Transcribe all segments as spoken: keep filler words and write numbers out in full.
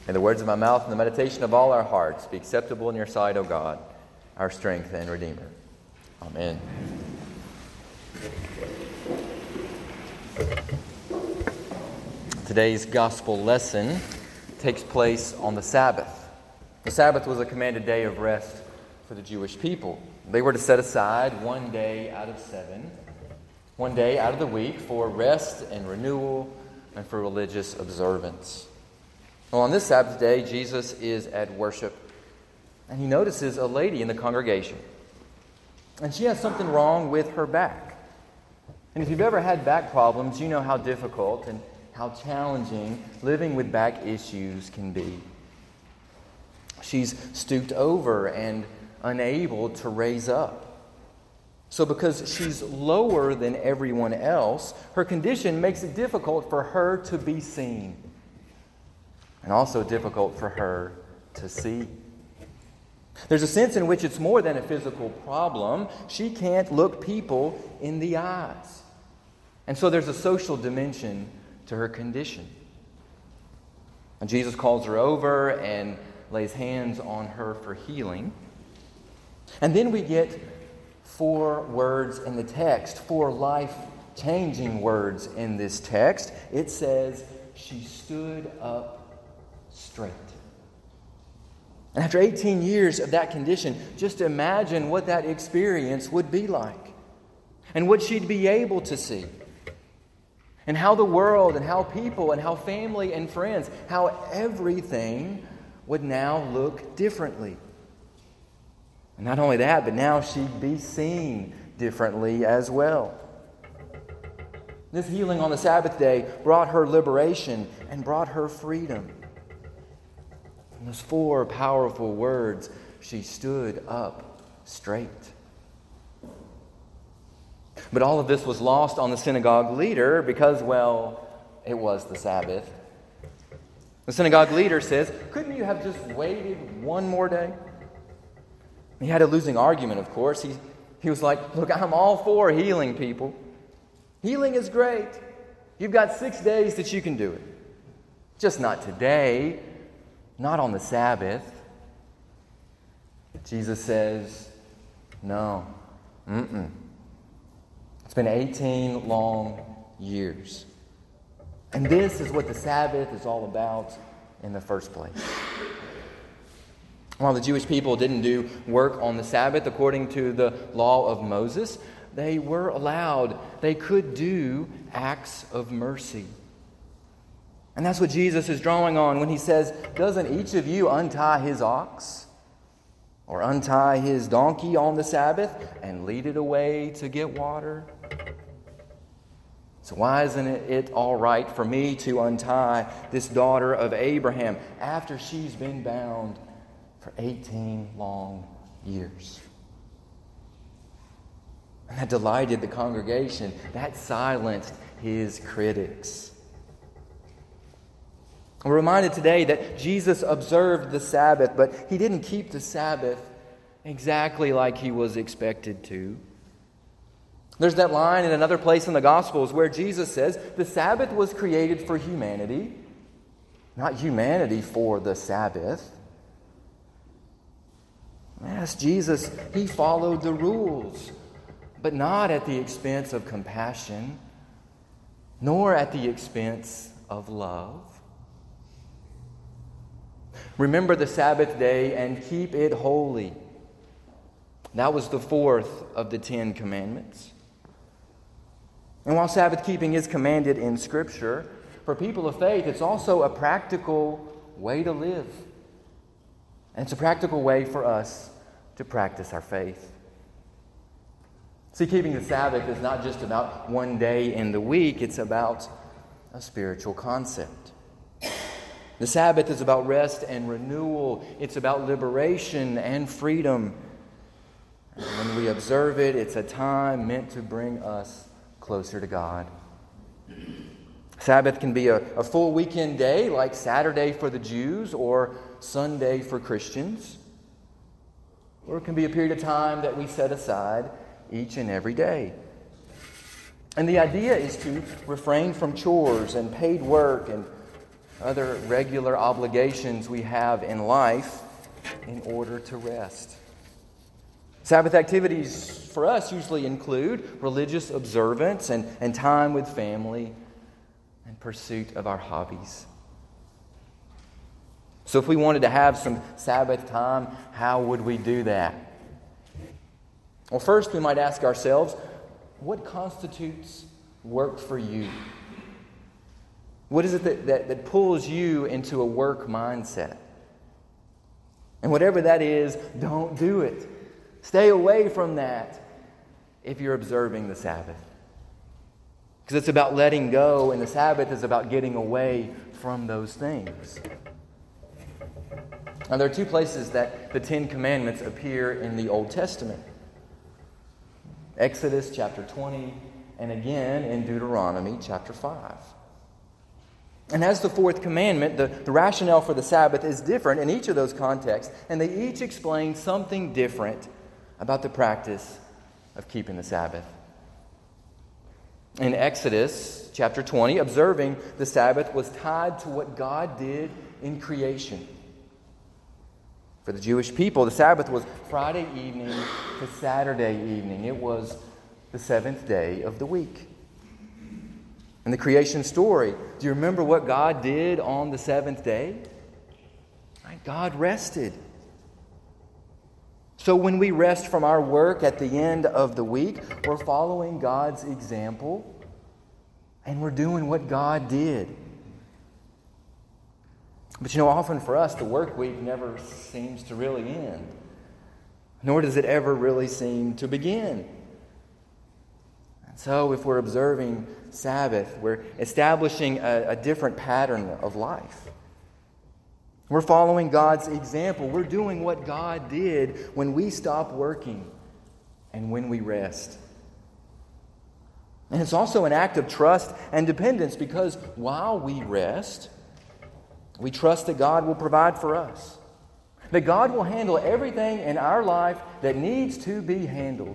May the words of my mouth and the meditation of all our hearts be acceptable in your sight, O God, our strength and Redeemer. Amen. Today's gospel lesson takes place on the Sabbath. The Sabbath was a commanded day of rest for the Jewish people. They were to set aside one day out of seven, one day out of the week for rest and renewal and for religious observance. Well, on this Sabbath day, Jesus is at worship, and he notices a lady in the congregation. And she has something wrong with her back. And if you've ever had back problems, you know how difficult and how challenging living with back issues can be. She's stooped over and unable to raise up. So because she's lower than everyone else, her condition makes it difficult for her to be seen. And also difficult for her to see. There's a sense in which it's more than a physical problem. She can't look people in the eyes. And so there's a social dimension to her condition. And Jesus calls her over and lays hands on her for healing. And then we get four words in the text, four life-changing words in this text. It says, she stood up straight. And after eighteen years of that condition, just imagine what that experience would be like. And what she'd be able to see. And how the world and how people and how family and friends, how everything would now look differently. And not only that, but now she'd be seen differently as well. This healing on the Sabbath day brought her liberation and brought her freedom. And those four powerful words, she stood up straight. But all of this was lost on the synagogue leader because, well, it was the Sabbath. The synagogue leader says, couldn't you have just waited one more day? He had a losing argument, of course. He, he was like, look, I'm all for healing people. Healing is great. You've got six days that you can do it. Just not today. Not on the Sabbath. Jesus says, no. Mm-mm. It's been eighteen long years. And this is what the Sabbath is all about in the first place. While the Jewish people didn't do work on the Sabbath according to the law of Moses, they were allowed, they could do acts of mercy. And that's what Jesus is drawing on when he says, doesn't each of you untie his ox or untie his donkey on the Sabbath and lead it away to get water? So why isn't it all right for me to untie this daughter of Abraham after she's been bound for eighteen long years? And that delighted the congregation. That silenced his critics. We're reminded today that Jesus observed the Sabbath, but he didn't keep the Sabbath exactly like he was expected to. There's that line in another place in the Gospels where Jesus says the Sabbath was created for humanity, not humanity for the Sabbath. Yes, Jesus, he followed the rules, but not at the expense of compassion, nor at the expense of love. Remember the Sabbath day and keep it holy. That was the fourth of the Ten Commandments. And while Sabbath keeping is commanded in Scripture, for people of faith, it's also a practical way to live. And it's a practical way for us to practice our faith. See, keeping the Sabbath is not just about one day in the week, it's about a spiritual concept. The Sabbath is about rest and renewal. It's about liberation and freedom. And when we observe it, it's a time meant to bring us closer to God. Sabbath can be a, a full weekend day like Saturday for the Jews or Sunday for Christians. Or it can be a period of time that we set aside each and every day. And the idea is to refrain from chores and paid work and other regular obligations we have in life in order to rest. Sabbath activities for us usually include religious observance and, and time with family and pursuit of our hobbies. So if we wanted to have some Sabbath time, how would we do that? Well, first we might ask ourselves, what constitutes work for you? What is it that, that, that pulls you into a work mindset? And whatever that is, don't do it. Stay away from that if you're observing the Sabbath. Because it's about letting go, and the Sabbath is about getting away from those things. Now, there are two places that the Ten Commandments appear in the Old Testament. Exodus chapter twenty, and again in Deuteronomy chapter five. And as the fourth commandment, the, the rationale for the Sabbath is different in each of those contexts, and they each explain something different about the practice of keeping the Sabbath. In Exodus chapter twenty, observing the Sabbath was tied to what God did in creation. For the Jewish people, the Sabbath was Friday evening to Saturday evening. It was the seventh day of the week. In the creation story, do you remember what God did on the seventh day? Right? God rested. So when we rest from our work at the end of the week, we're following God's example and we're doing what God did. But you know, often for us, the work week never seems to really end. Nor does it ever really seem to begin. And so if we're observing Sabbath, we're establishing a, a different pattern of life. We're following God's example. We're doing what God did when we stop working and when we rest. And it's also an act of trust and dependence because while we rest, we trust that God will provide for us. That God will handle everything in our life that needs to be handled.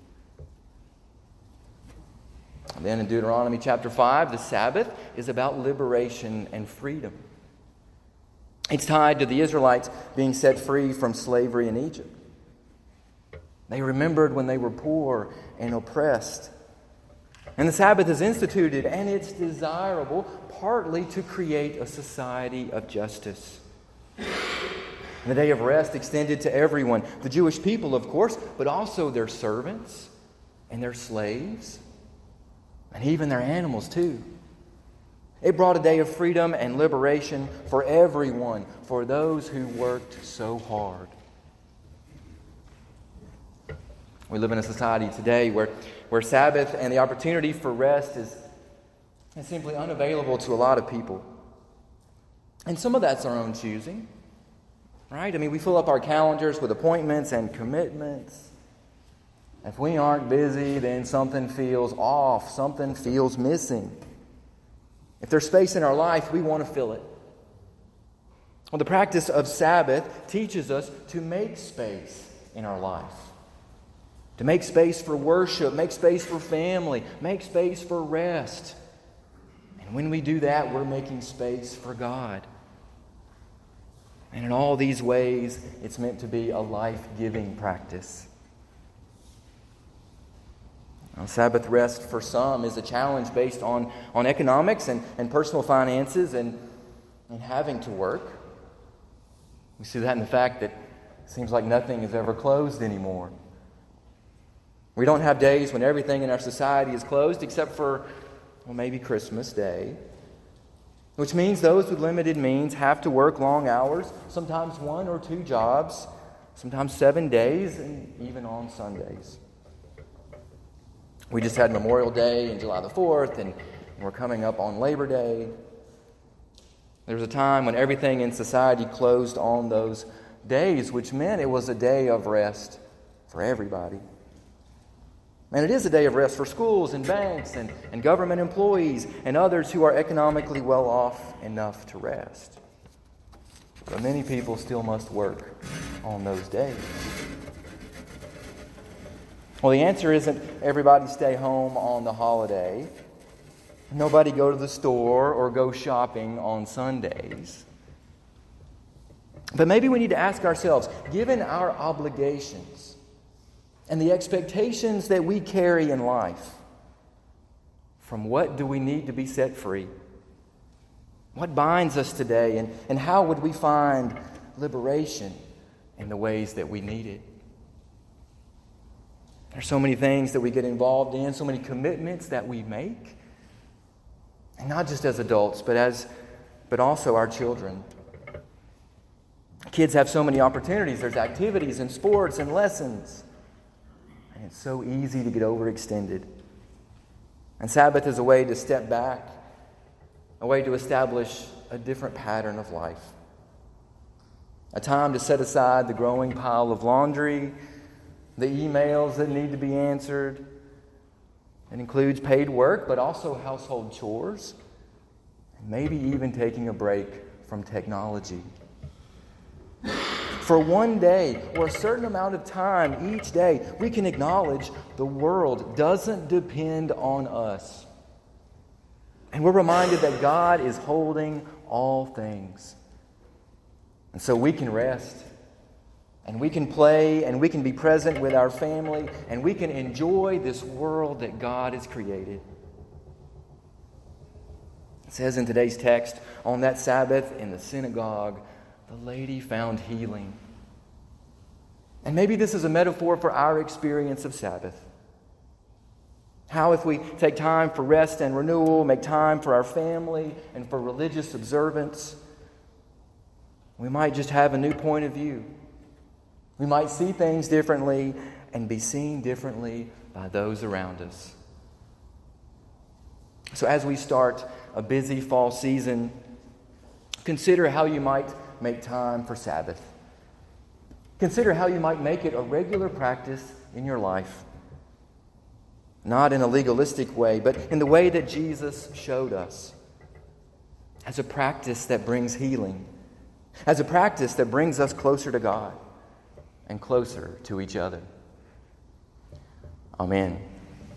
And then in Deuteronomy chapter five, the Sabbath is about liberation and freedom. It's tied to the Israelites being set free from slavery in Egypt. They remembered when they were poor and oppressed. And the Sabbath is instituted, and it's desirable partly to create a society of justice. And the day of rest extended to everyone, the Jewish people, of course, but also their servants and their slaves, and even their animals, too. It brought a day of freedom and liberation for everyone, for those who worked so hard. We live in a society today where, where Sabbath and the opportunity for rest is, is simply unavailable to a lot of people. And some of that's our own choosing, right? I mean, we fill up our calendars with appointments and commitments. If we aren't busy, then something feels off, something feels missing. If there's space in our life, we want to fill it. Well, the practice of Sabbath teaches us to make space in our life. To make space for worship, make space for family, make space for rest. And when we do that, we're making space for God. And in all these ways, it's meant to be a life-giving practice. Now, Sabbath rest for some is a challenge based on, on economics and, and personal finances and, and having to work. We see that in the fact that it seems like nothing is ever closed anymore. We don't have days when everything in our society is closed except for, well, maybe Christmas Day. Which means those with limited means have to work long hours, sometimes one or two jobs, sometimes seven days, and even on Sundays. We just had Memorial Day and July the fourth, and we're coming up on Labor Day. There was a time when everything in society closed on those days, which meant it was a day of rest for everybody. And it is a day of rest for schools and banks and, and government employees and others who are economically well off enough to rest. But many people still must work on those days. Well, the answer isn't everybody stay home on the holiday. Nobody go to the store or go shopping on Sundays. But maybe we need to ask ourselves, given our obligations and the expectations that we carry in life, from what do we need to be set free? What binds us today, and, and how would we find liberation in the ways that we need it? There's so many things that we get involved in, so many commitments that we make, and not just as adults, but as but also our children. Kids have so many opportunities. There's activities and sports and lessons, and it's so easy to get overextended. And Sabbath is a way to step back, a way to establish a different pattern of life. A time to set aside the growing pile of laundry, the emails that need to be answered. It includes paid work, but also household chores, and maybe even taking a break from technology. For one day or a certain amount of time each day, we can acknowledge the world doesn't depend on us. And we're reminded that God is holding all things. And so we can rest, and we can play, and we can be present with our family, and we can enjoy this world that God has created. It says in today's text, on that Sabbath in the synagogue, the lady found healing. And maybe this is a metaphor for our experience of Sabbath. How if we take time for rest and renewal, make time for our family and for religious observance, we might just have a new point of view. We might see things differently and be seen differently by those around us. So as we start a busy fall season, consider how you might make time for Sabbath. Consider how you might make it a regular practice in your life. Not in a legalistic way, but in the way that Jesus showed us. As a practice that brings healing. As a practice that brings us closer to God and closer to each other. Amen.